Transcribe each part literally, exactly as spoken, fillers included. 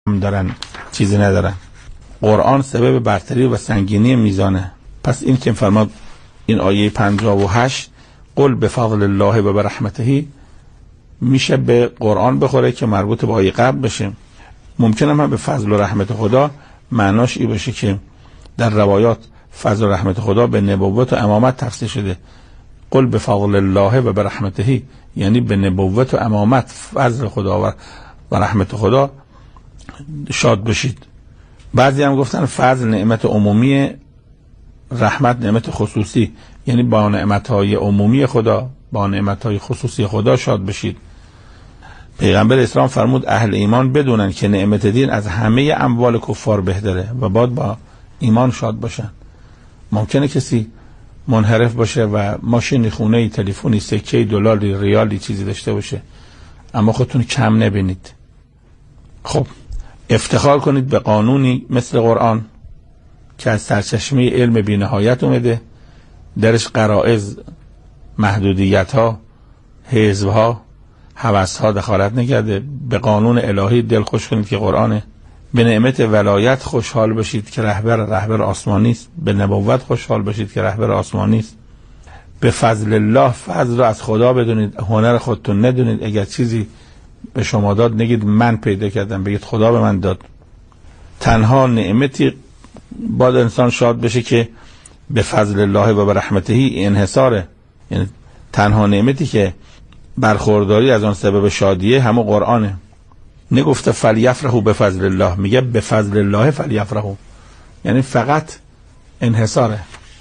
دارن چیزی ندارن. قرآن سبب برتری و سنگینی میزانه. پس این که فرماد این آیه پنجاه و هشت قل بفضل الله و برحمته میشه به قرآن بخوره که مربوط به آیه قبل بشه. ممکنه هم به فضل و رحمت خدا معناش این باشه که در روایات فضل و رحمت خدا به نبوت و امامت تفسیر شده. قل بفضل الله و برحمته یعنی به نبوت و امامت فضل خدا و رحمت خدا شاد بشید. بعضی هم گفتن فضل نعمت عمومی، رحمت نعمت خصوصی، یعنی با نعمتهای عمومی خدا با نعمتهای خصوصی خدا شاد بشید. پیغمبر اسلام فرمود اهل ایمان بدونن که نعمت دین از همه اموال کفار بهتره و باید با ایمان شاد باشن. ممکنه کسی منحرف باشه و ماشینی، خونه‌ای، تلفنی، سکه‌ای، دلاری، ریالی چیزی داشته باشه، اما خودتون کم نبینید. خب افتخار کنید به قانونی مثل قرآن که از سرچشمه علم بی‌نهایت اومده، درش غرائز، محدودیت‌ها، حزب‌ها، هوس‌ها دخالت نکرده. به قانون الهی دل خوش کنید که قرآنه. به نعمت ولایت خوشحال بشید که رهبر رهبر آسمانی است. به نبوت خوشحال بشید که رهبر آسمانی است. به فضل الله، فضل رو از خدا بدونید، هنر خودتون ندونید. اگر چیزی به شما داد نگید من پیدا کردم، بگید خدا به من داد. تنها نعمتی باید انسان شاد بشه که به فضل الله و برحمته انحصاره، یعنی تنها نعمتی که برخورداری از آن سبب شادیه همون قرآنه. نگفته فلیفرحوا بفضل الله، میگه به فضل الله فلیفرحوا، یعنی فقط انحصاره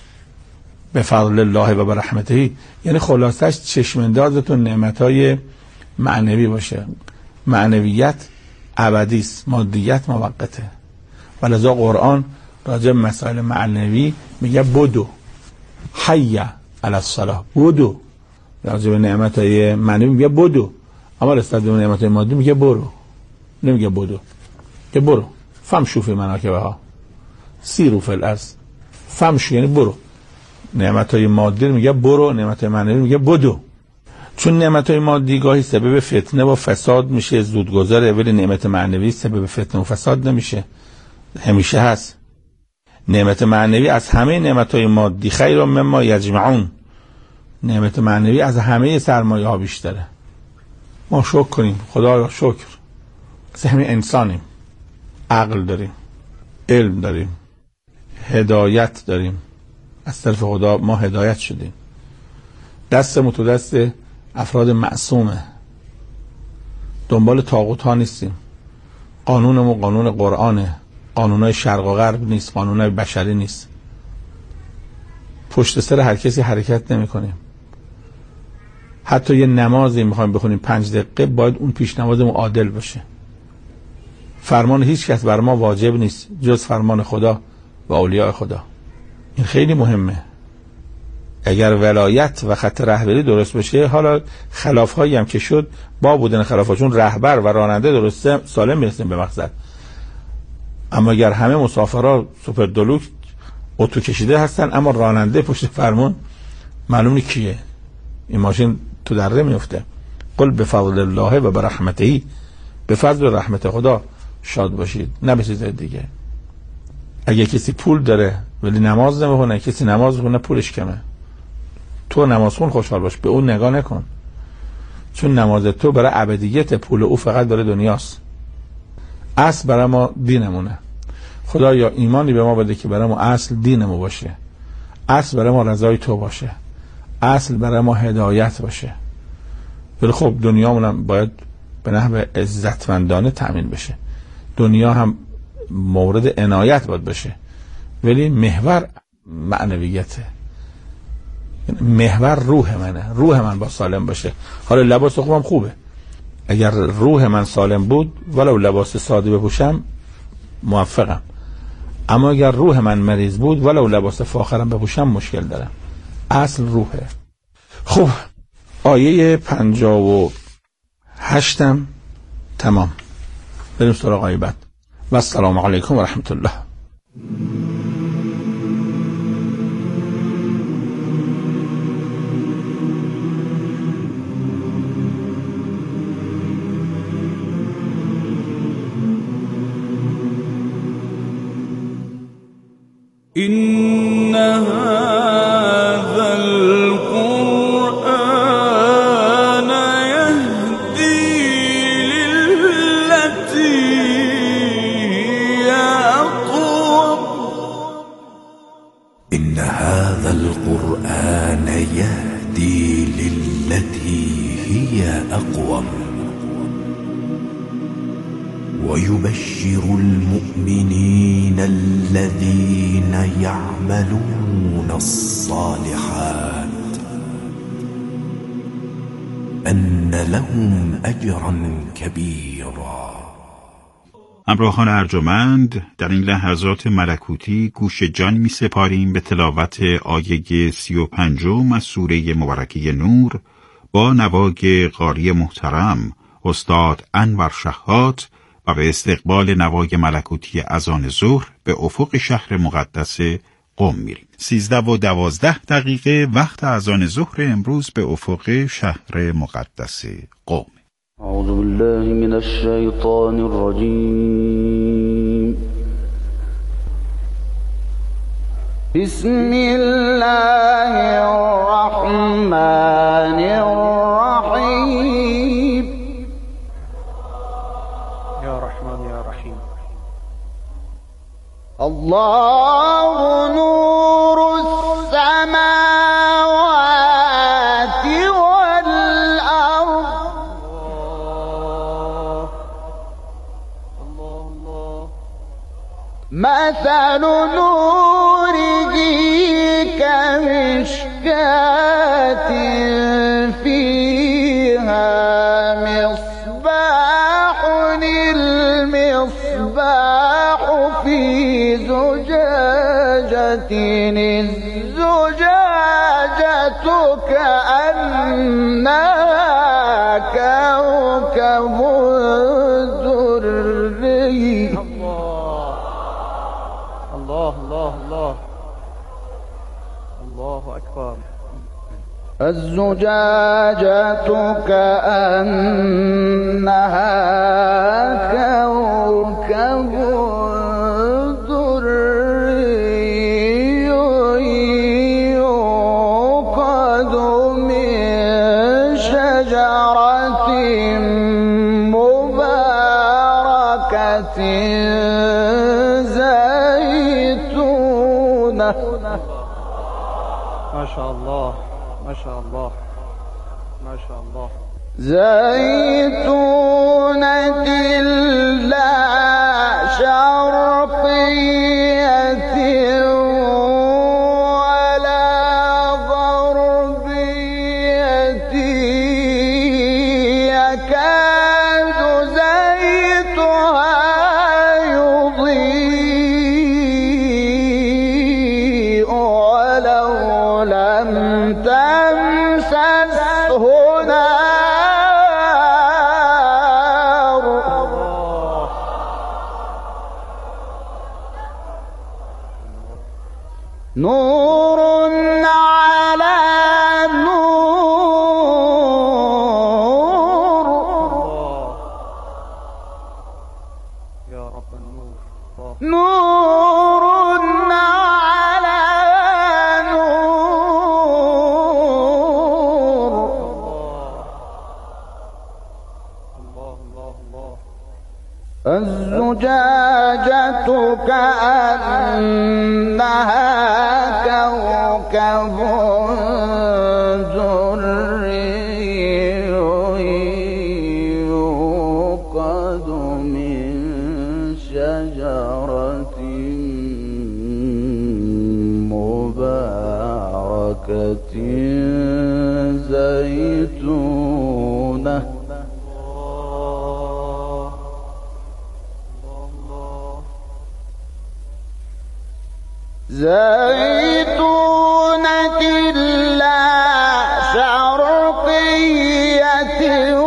به فضل الله و برحمته، یعنی خلاصش چشماندازتون نعمتهای معنوی باشه. معنویت ابدی است، مادیت موقته. ولذا قرآن راجع به مسائل معنوی میگه بدو حی علی الصلاه، بدو. راجع به نعمتهای معنوی میگه بدو، اما نسبت به نعمتهای مادی میگه برو. نمیگه بدو، که برو. فمشو فی مناکبها سیروا فی الارض. فمشو یعنی برو. نعمتهای مادی میگه برو، نعمتهای معنوی میگه بدو. چون نعمتهای مادی گاهی سبب فتنه و فساد میشه، زودگذره، ولی نعمت معنوی سبب فتنه و فساد نمیشه، همیشه هست. نعمت معنوی از همه نعمتهای مادی خیر مما یجمعون. نعمت معنوی از همه سرمایه ها بیشتره. ما شکر کنیم، خدا شکر. همین انسانیم، عقل داریم، علم داریم، هدایت داریم، از طرف خدا ما هدایت شدیم. دستمون تو دست افراد معصومه، دنبال طاغوت ها نیستیم. قانونمون قانون قرآنه، قانونای شرق و غرب نیست، قانونای بشری نیست. پشت سر هر کسی حرکت نمی کنیم. حتی یه نمازی میخوایم بخونیم پنج دقیقه، باید اون پیش نمازمون عادل باشه. فرمان هیچ کس بر ما واجب نیست جز فرمان خدا و اولیاء خدا. این خیلی مهمه. اگر ولایت و خط رهبری درست بشه، حالا خلافهایی هم که شد با بودن خلافاشون رهبر و راننده درسته سالم میرسیم به مقصد. اما اگر همه مسافرها سوپر دلوکس اتو کشیده هستن اما راننده پشت فرمون معلوم نیست کیه، این ماشین تو دره میفته. قل بفضل الله و برحمته، به فضل و رحمت خدا شاد باشید، نه به چیز دیگه. اگه کسی پول داره ولی نماز نمیخونه، کسی نماز میخونه پولش کمه، تو نماز خون خوشحال باش، به اون نگاه نکن. چون نماز تو برای ابدیت، پول او فقط برای دنیاست. اصل برای ما دینمونه. خدا یا ایمانی به ما بده که برای ما اصل دینمون باشه، اصل برای ما رضای تو باشه، اصل برای ما هدایت باشه. ولی خب دنیامون هم باید به نحو عزتمندانه تأمین بشه. دنیا هم مورد عنایت باید بشه، ولی محور معنویته، محور روح منه. روح من با سالم باشه. حالا لباس خوبم خوبه، اگر روح من سالم بود ولو لباس ساده بپوشم موفقم، اما اگر روح من مریض بود ولو لباس فاخرم بپوشم مشکل دارم. اصل روحه. خب آیه پنجاه و هشتم تمام. بریم سراغ آیه بعد. و السلام علیکم و رحمت الله. إن هذا القرآن يهدي للتي هي أقوم إن هذا القرآن يهدي للتي هي أقوم ويبشر المؤمنين الذين يعملون الصالحات أن لهم أجرا كبيرا. همراهان ارجمند، در این لحظات ملکوتی گوش جان می سپاریم به تلاوت آیه سی و پنجم از سوره مبارکه نور با نوای قاری محترم استاد انور شحات و به استقبال نوای ملکوتی اذان ظهر به افق شهر مقدس قم میریم. سیزده و دوازده دقیقه وقت اذان ظهر امروز به افق شهر مقدس قم. اعوذ بالله من الشیطان الرجیم. بسم الله الرحمن الرحیم. یا رحمان یا رحیم. الله نور السماوات والأرض. الله الله. مثل نوره كمشكاة فيها مصباح. المصباح في زجاجة الزجاجة كأنها كوكب دري. الله الله الله الله أكبر. الزجاجة كأنها كوكب دري يوقد من شجرة مباركة زيتونة. ما شاء الله ما شاء الله ما شاء الله. زيتونة لا شرقية ولا غربية يكاد زيتها يضيء ولو لم تمسسه نار. نور على نور. يا رب النور. الله. نور على نور. الله الله الله. الزجاجة كأنها كوكب دري يوقد من شجرة مباركة زيتونة. زيتونة لا شرقية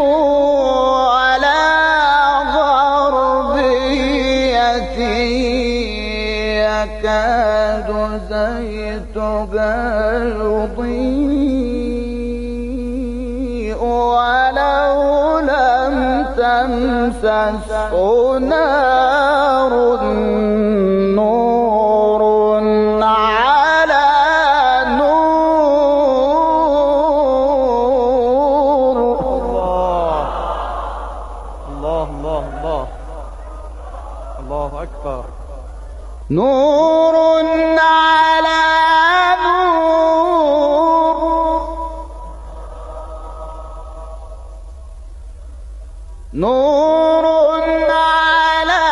ولا غربية يكاد زيتها يضيء ولو لم تمسسه نار. نور الله أكبر. نور على نور، نور على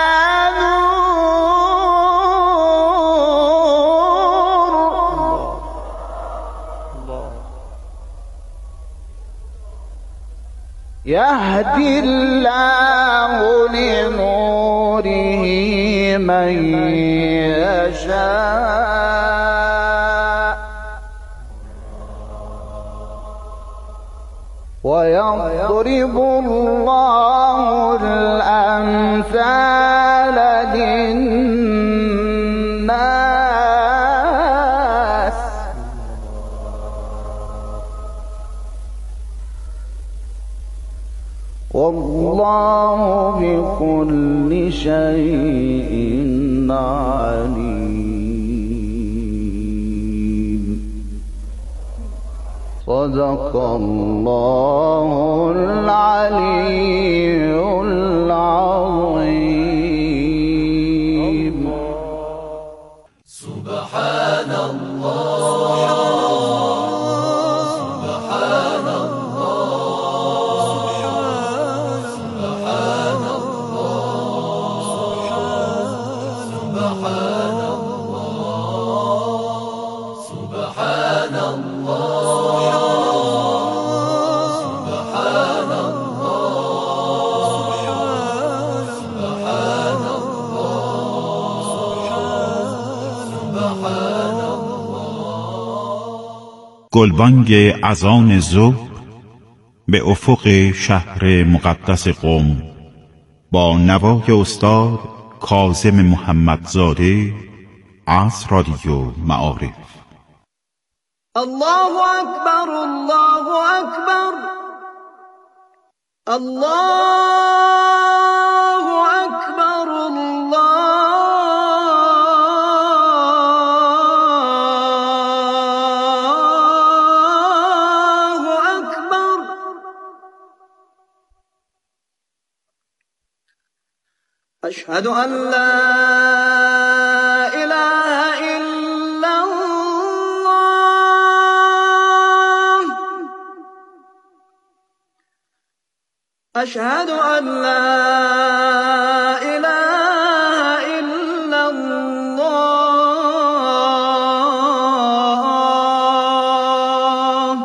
نور. الله يهدي الله لنوره من يشاء ويضرب الله الأمثال للناس والله بكل شيء عليم. صدق الله العلي العظيم. سبحان الله، سبحان الله، سبحان الله، سبحان الله، سبحان الله، سبحان الله، سبحان گلبانگ اذان ظهر به افق شهر مقدس قم با نوای استاد کاظم محمدزاده از رادیو معارف. الله أكبر، الله أكبر، الله أكبر، الله أكبر. أشهد أن لا إله إلا الله، أشهد أن لا إله إلا الله.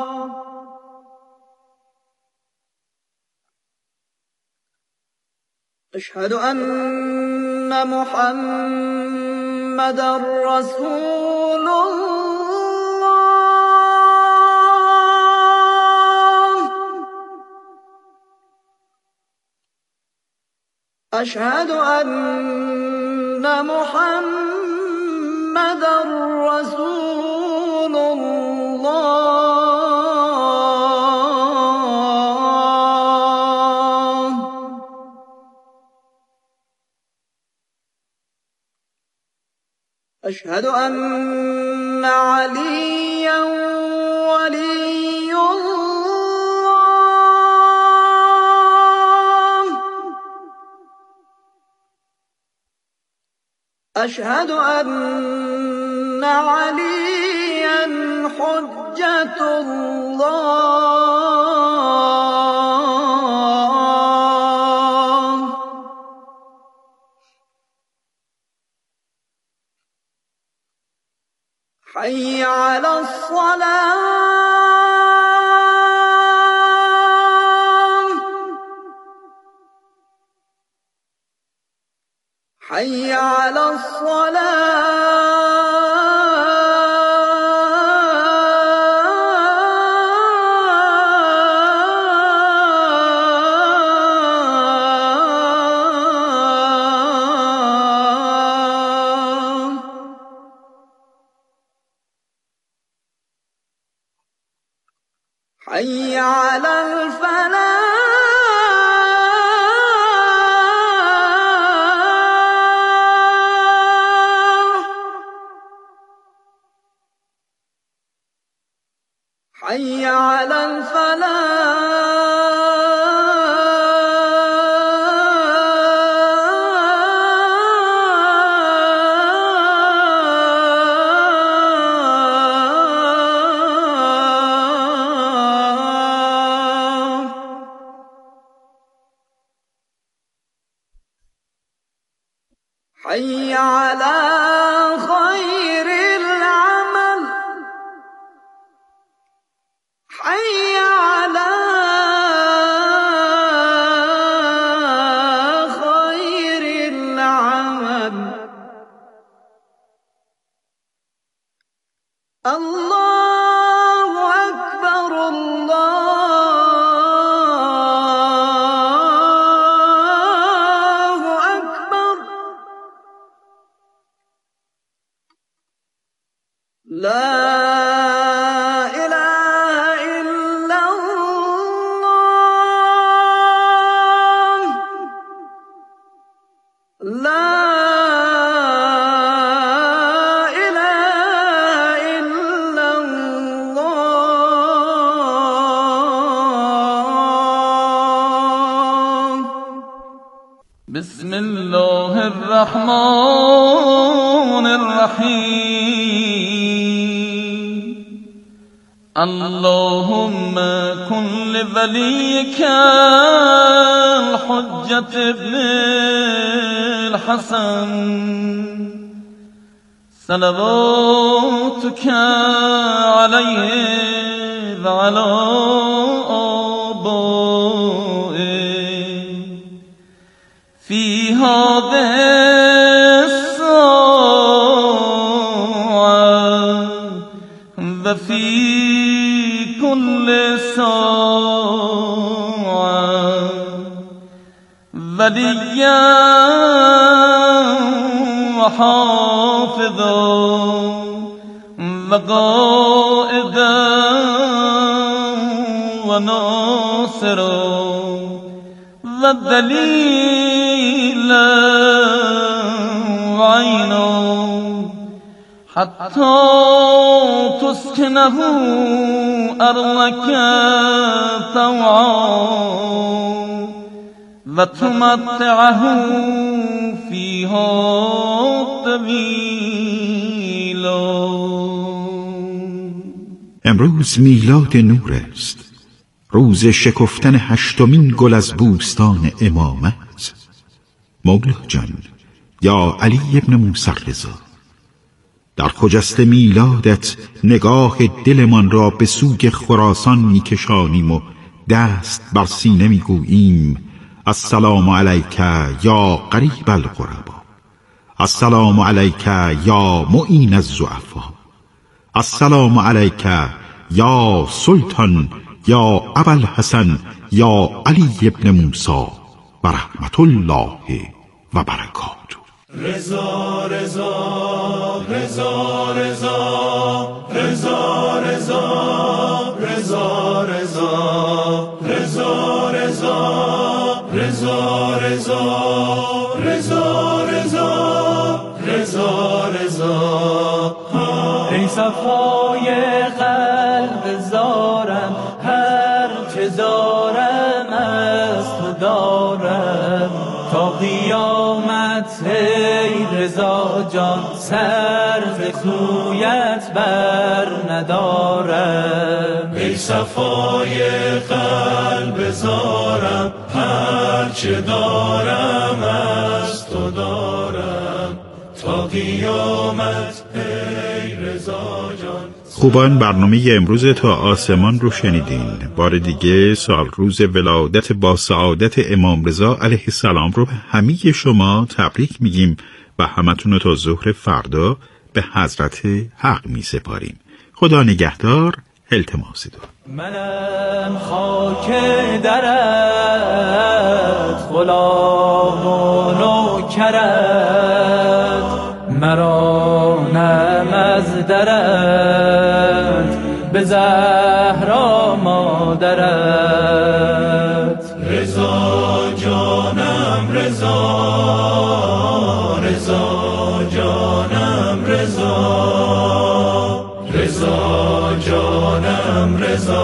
أشهد أن محمدًا رسول الله. أشهد أن محمدًا رسول الله. أشهد أن عليا ولي الله. أشهد أن عليا حجة الله. حي على الصلاة، حي على الصلاة. حي على الفلاح، حي على الفلاح. حي على خير العمل حي على خير العمل الله أكبر الله أكبر لا إله إلا الله لا بسم الله الرحمن الرحيم اللهم كن لوليك الحجة ابن الحسن صلواتك عليه وعلى آبائه في هذه الساعة وفي كل ساعة وليا وحافظا وقائدا وناصرا والدليل وعينا حتى تسكنه أرضك طوعا وتمتعه فيها طويلا. امروز میلاد نور است، روز شکفتن هشتمین گل از بوستان امامت. مولا جان یا علی ابن موسی رضا، در خجست میلادت نگاه دلمان را به سوی خراسان میکشانیم و دست بر سینه میگوییم السلام علیک یا قریب الغربا، السلام علیک یا معین الضعفا، السلام علیک یا سلطان یا ابوالحسن یا علی ابن موسی و رحمت الله و برکاته. رضا رضا رضا رضا رضا رضا رضا رضا رضا رضا رضا رضا رضا رضا رضا رضا. ای صفای قلب زارم، هر چه دارم از تو دارم تا قیامت. ای رضا جان سر ز کویت بر ندارم. ای صفای قلب زارم، هر چه دارم از تو دارم تا قیامت. ای رضا جان. خوبان، برنامه امروز تا آسمان رو شنیدین. بار دیگه سال روز ولادت با سعادت امام رضا علیه السلام رو به همه شما تبریک میگیم و همتون رو تا ظهر فردا به حضرت حق می سپاریم. خدا نگهدار. التماس دو منم خاک درت، غلام و نوکرت، مرا نم از درت به زهرا مادرت. رضا جانم رضا، رضا جانم رضا، رضا جانم رضا،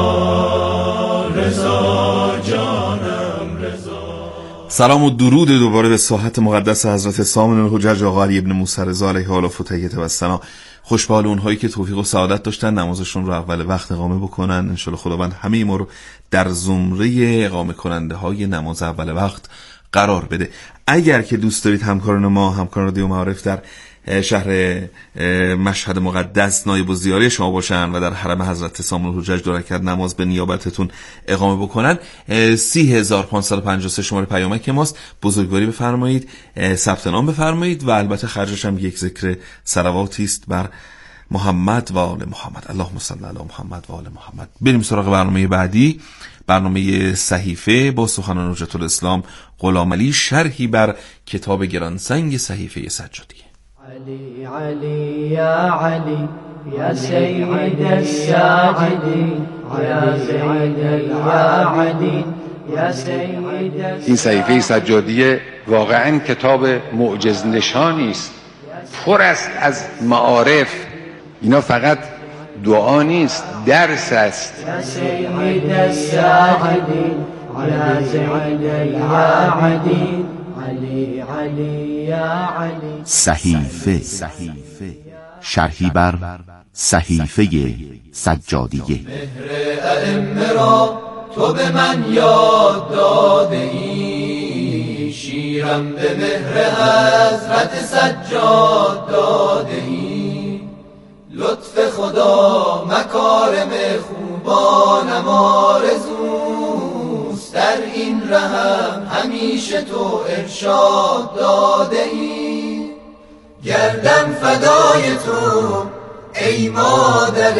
رضا جانم رضا. سلام و درود دوباره به ساحت مقدس حضرت سامن الحجج آقا علی ابن موسی رضا علیه آلاف و تحیت و السلام. خوشبال اونهایی که توفیق و سعادت داشتن نمازشون رو اول وقت اقامه بکنن. انشالله خداوند همه ما رو در زمره اقامه کننده های نماز اول وقت قرار بده. اگر که دوست دارید همکاران ما، همکاران رادیو معارف در شهر مشهد مقدس نایب الزیاره شما باشن و در حرم حضرت سام الحجج دو رکعت نماز به نیابتتون اقامه بکنن، سی هزار و پانصد و پنجاه و سه شماره پیامک ماست. بزرگواری بفرمایید، ثبت نام بفرمایید و البته خرجش هم یک ذکر صلواتی است بر محمد و آل محمد. اللهم صل علی محمد و آل محمد. بریم سراغ برنامه بعدی، برنامه صحیفه با سخنان حجت الاسلام غلام علی، شرحی بر کتاب گرانسنگ صحیفه سجادیه. علي علي يا علي يا سيد الساجدين يا سيد يا علي يا سيد. این صحیفه سجادیه واقعا کتاب معجز نشانی است، پر است از معارف. اینا فقط دعا نیست، درس است. يا سيد الساجدين يا سيد يا علي علی علی یا علی. صحیفه شرحی بر صحیفه سجادیه. مهر ائمه را تو به من یاد داده ای، شیرم به مهر حضرت سجاد داده ای. لطف خدا مکارم خوبانم آرزوست، در این رهم همیشه تو ارشاد داده ای. گردم فدای تو ای مادر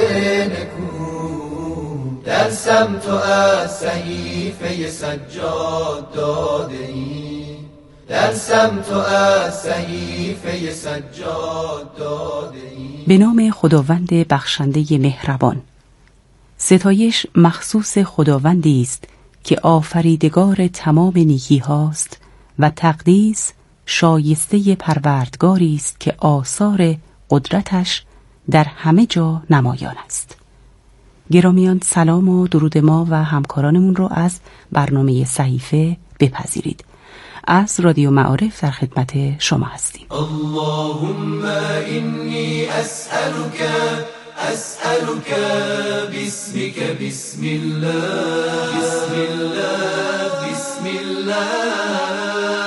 نکو، درسم تو از صحیفه سجاد داده ای. درسم تو از صحیفه سجاد داده ای. به نام خداوند بخشنده مهربان. ستایش مخصوص خداوندی است که آفریدگار تمام نیکی هاست و تقدیس شایسته پروردگاری است که آثار قدرتش در همه جا نمایان است. گرامیان، سلام و درود ما و همکارانمون رو از برنامه صحیفه بپذیرید. از رادیو معارف در خدمت شما هستیم. اللهم انی اسألک اسألک باسمک بسم الله بسم الله بسم الله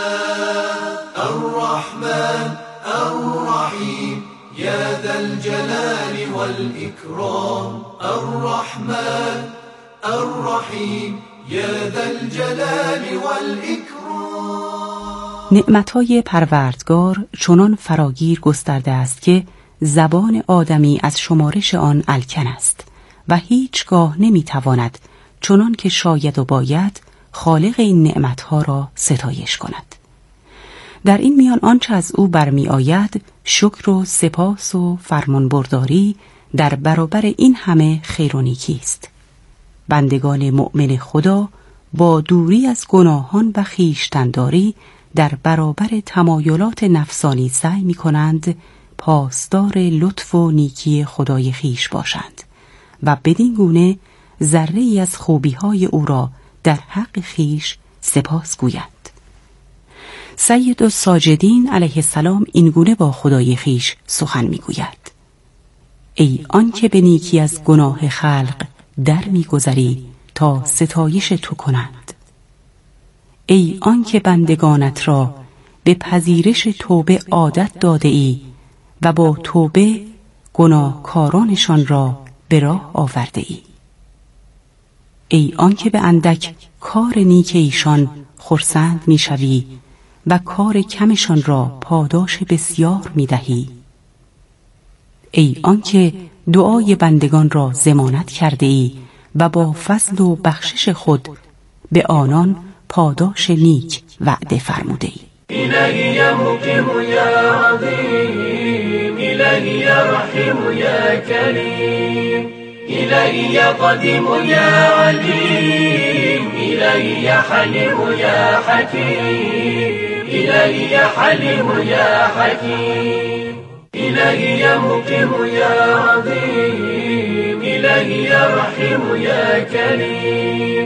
الرحمن الرحیم یا ذا الجلال والإکرام. الرحمن الرحیم یا ذا الجلال والإکرام. نعمتهای پروردگار چنان فراگیر گسترده است که زبان آدمی از شمارش آن الکن است و هیچگاه نمیتواند چنان که شاید و باید خالق این نعمتها را ستایش کند. در این میان آنچه از او برمی آید شکر و سپاس و فرمانبرداری در برابر این همه خیر و نیکی است. بندگان مؤمن خدا با دوری از گناهان و خویشتن‌داری در برابر تمایلات نفسانی سعی می کنند پاسدار لطف و نیکی خدای خیش باشند و بدین گونه ذره‌ای از خوبی‌های او را در حق خیش سپاس گویند. سید الساجدین علیه السلام این گونه با خدای خیش سخن می گوید: ای آن که به نیکی از گناه خلق در می گذری تا ستایش تو کنند. ای آن که بندگانت را به پذیرش توبه عادت داده ای و با توبه گناهکارانشان را به راه آورده ای. ای آن که به اندک کار نیک ایشان خرسند می شوی و کار کمشان را پاداش بسیار می دهی. ای آن که دعای بندگان را ضمانت کرده ای و با فضل و بخشش خود به آنان پاداش نیک وعده فرموده ای. إلهي يا مقيم يا عظيم، إلهي يا رحيم يا كريم، إلهي يا قديم يا عليم، إلهي يا حليم يا حكيم، إلهي يا حليم يا حكيم، إلهي يا مقيم يا عظيم، إلهي يا رحيم يا كريم،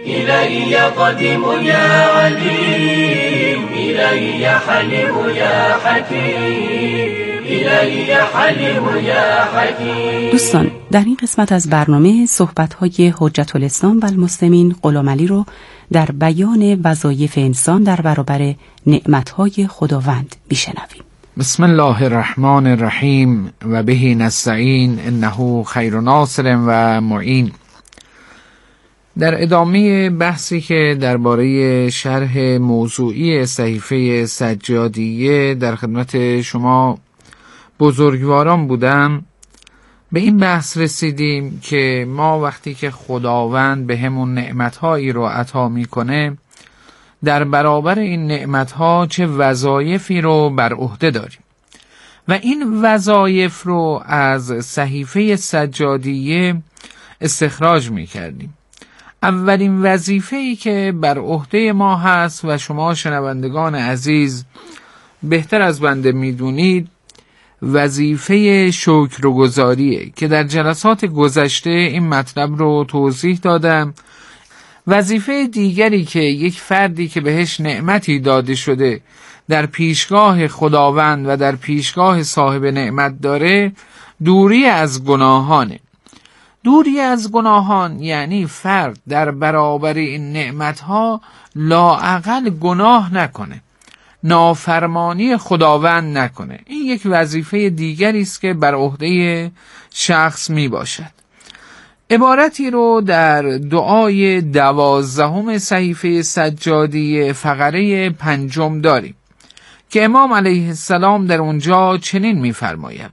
إلهي يا قديم يا عليم إلهي يا حليم يا حكيم إلهي يا حليم يا حكيم. دوستان، در این قسمت از برنامه صحبت‌های حجت الاسلام و المسلمین غلام علی رو در بیان وظایف انسان در برابر نعمت‌های خداوند میشنویم. بسم الله الرحمن الرحیم و به نستعین انه خیر ناصر و معین. در ادامه بحثی که درباره شرح موضوعی صحیفه سجادیه در خدمت شما بزرگواران بودم، به این بحث رسیدیم که ما وقتی که خداوند به همون نعمتهایی رو عطا میکنه، در برابر این نعمتها چه وظایفی رو بر عهده داریم و این وظایف رو از صحیفه سجادیه استخراج میکردیم. اولین وظیفه‌ای که بر عهده ما هست و شما شنوندگان عزیز بهتر از بنده میدونید، وظیفه شکرگزاریه که در جلسات گذشته این مطلب رو توضیح دادم. وظیفه دیگری که یک فردی که بهش نعمتی داده شده در پیشگاه خداوند و در پیشگاه صاحب نعمت داره، دوری از گناهانه. دوری از گناهان یعنی فرد در برابر این نعمتها لااقل گناه نکنه، نافرمانی خداوند نکنه. این یک وظیفه دیگری است که بر عهده شخص می باشد. عبارتی رو در دعای دوازدهم صحیفه سجادیه فقره پنجم داریم که امام علیه السلام در اونجا چنین می فرماید: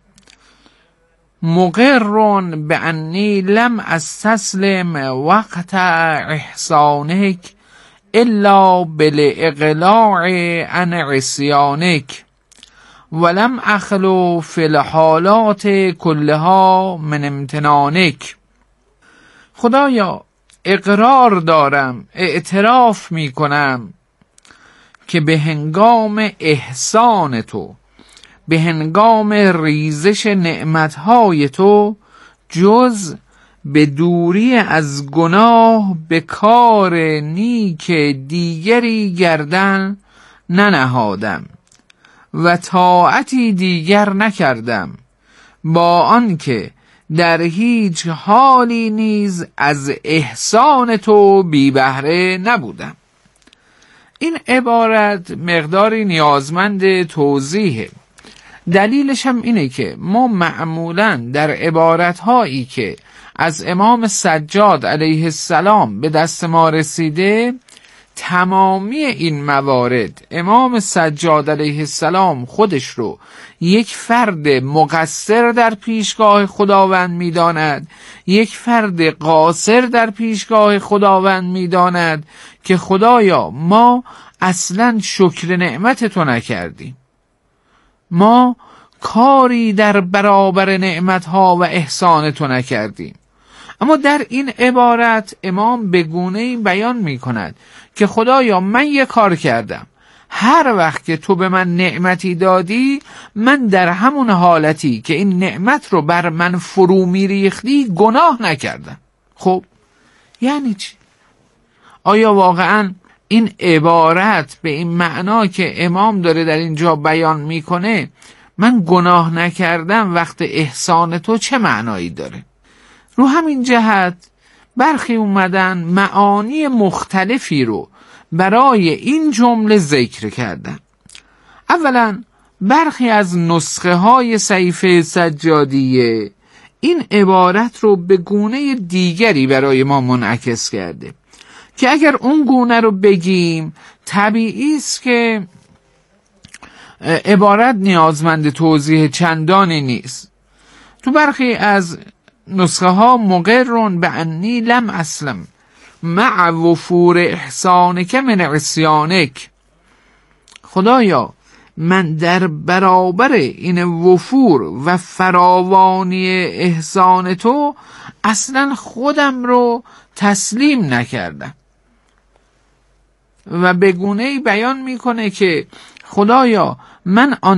مقرون به انی لم استسلم وقت احسانک الا بالاقلاع عن عصیانک ولم اخلو فی الحالات کلها من امتنانک. خدایا، اقرار دارم، اعتراف می کنم که به هنگام احسان تو، به هنگام ریزش نعمتهای تو، جز به دوری از گناه به کار نیک دیگری گردن ننهادم و طاعتی دیگر نکردم، با آنکه در هیچ حالی نیز از احسان تو بی بهره نبودم. این عبارت مقداری نیازمند توضیحه. دلیلش هم اینه که ما معمولاً در عبارتهایی که از امام سجاد علیه السلام به دست ما رسیده، تمامی این موارد امام سجاد علیه السلام خودش رو یک فرد مقصر در پیشگاه خداوند می‌داند، یک فرد قاصر در پیشگاه خداوند می‌داند که خدایا ما اصلاً شکر نعمت تو نکردیم، ما کاری در برابر نعمتها و احسان تو نکردیم. اما در این عبارت امام به گونه‌ای بیان می کند که خدایا من یک کار کردم، هر وقت که تو به من نعمتی دادی، من در همون حالتی که این نعمت رو بر من فرو می ریختی گناه نکردم. خب یعنی چی؟ آیا واقعا این عبارت به این معنا که امام داره در اینجا بیان میکنه من گناه نکردم وقت احسان تو چه معنایی داره؟ رو همین جهت برخی اومدن معانی مختلفی رو برای این جمله ذکر کردن. اولا برخی از نسخه های صحیفه سجادیه این عبارت رو به گونه دیگری برای ما منعکس کرده که اگر اون گونه رو بگیم طبیعی است که عبارت نیازمند توضیح چندانی نیست. تو برخی از نسخه ها مقرون به انی لم اسلم مع وفور احسانک من عصیانک، خدایا من در برابر این وفور و فراوانی احسان تو اصلا خودم رو تسلیم نکردم. و به گونه‌ای بیان میکنه که خدایا من آن